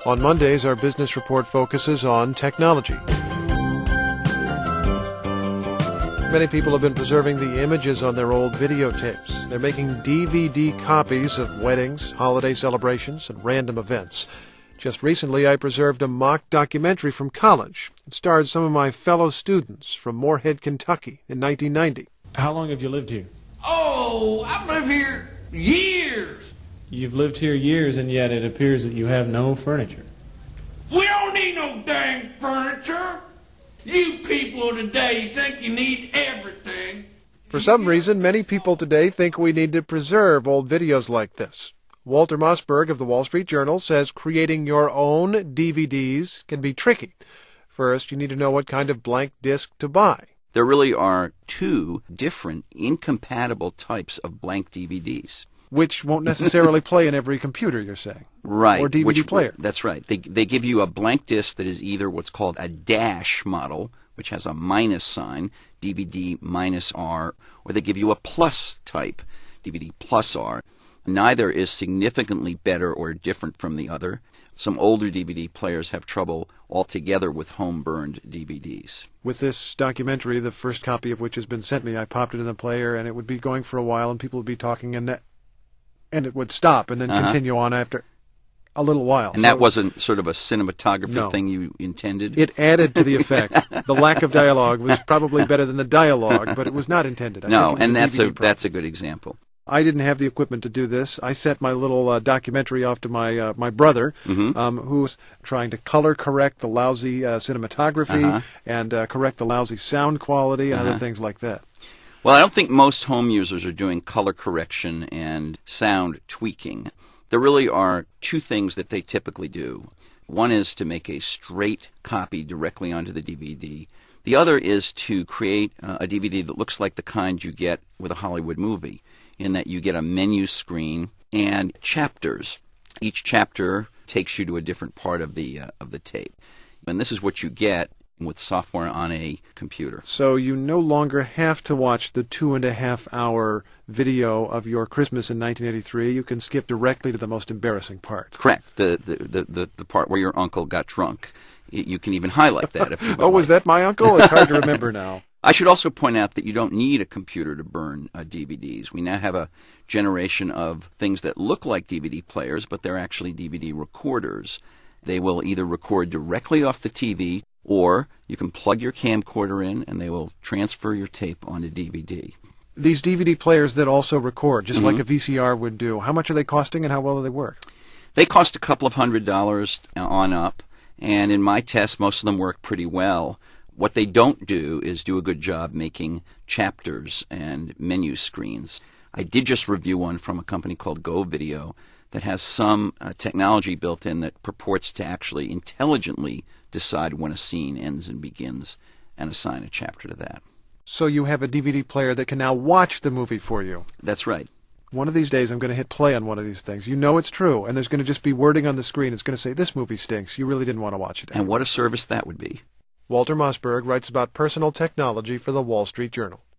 On Mondays, our business report focuses on technology. Many people have been preserving the images on their old videotapes. They're making DVD copies of weddings, holiday celebrations, and random events. Just recently, I preserved a mock documentary from college. It starred some of my fellow students from Moorhead, Kentucky in 1990. How long have you lived here? Oh, I've lived here years. You've lived here years, and yet it appears that you have no furniture. We don't need no dang furniture. You people of today think you need everything. For some reason, many people today think we need to preserve old videos like this. Walter Mossberg of the Wall Street Journal says creating your own DVDs can be tricky. First, you need to know what kind of blank disc to buy. There really are two different incompatible types of blank DVDs. Which won't necessarily play in every computer, you're saying. Right. Or DVD player. That's right. They give you a blank disc that is either what's called a dash model, which has a minus sign, DVD minus R, or they give you a plus type, DVD plus R. Neither is significantly better or different from the other. Some older DVD players have trouble altogether with home-burned DVDs. With this documentary, the first copy of which has been sent me, I popped it in the player, and it would be going for a while, and people would be talking, and it would stop and then continue on after a little while. And that wasn't sort of a cinematography thing you intended? It added to the effect. The lack of dialogue was probably better than the dialogue, but it was not intended. No, and that's a good example. I didn't have the equipment to do this. I sent my little documentary off to my brother, who was trying to color correct the lousy cinematography and correct the lousy sound quality and other things like that. Well, I don't think most home users are doing color correction and sound tweaking. There really are two things that they typically do. One is to make a straight copy directly onto the DVD. The other is to create a DVD that looks like the kind you get with a Hollywood movie, in that you get a menu screen and chapters. Each chapter takes you to a different part of the tape. And this is what you get with software on a computer. So you no longer have to watch the 2.5-hour video of your Christmas in 1983. You can skip directly to the most embarrassing part. Correct. The part where your uncle got drunk. You can even highlight that. If you would was that my uncle? It's hard to remember now. I should also point out that you don't need a computer to burn DVDs. We now have a generation of things that look like DVD players, but they're actually DVD recorders. They will either record directly off the TV, or you can plug your camcorder in and they will transfer your tape onto DVD. These DVD players that also record, just like a VCR would do, how much are they costing and how well do they work? They cost a couple of $100 on up, and in my tests, most of them work pretty well. What they don't do is do a good job making chapters and menu screens. I did just review one from a company called Go Video that has some technology built in that purports to actually intelligently decide when a scene ends and begins and assign a chapter to that. So you have a DVD player that can now watch the movie for you. That's right. One of these days I'm going to hit play on one of these things. You know it's true, and there's going to just be wording on the screen. It's going to say, this movie stinks. You really didn't want to watch it anymore. And what a service that would be. Walter Mossberg writes about personal technology for the Wall Street Journal.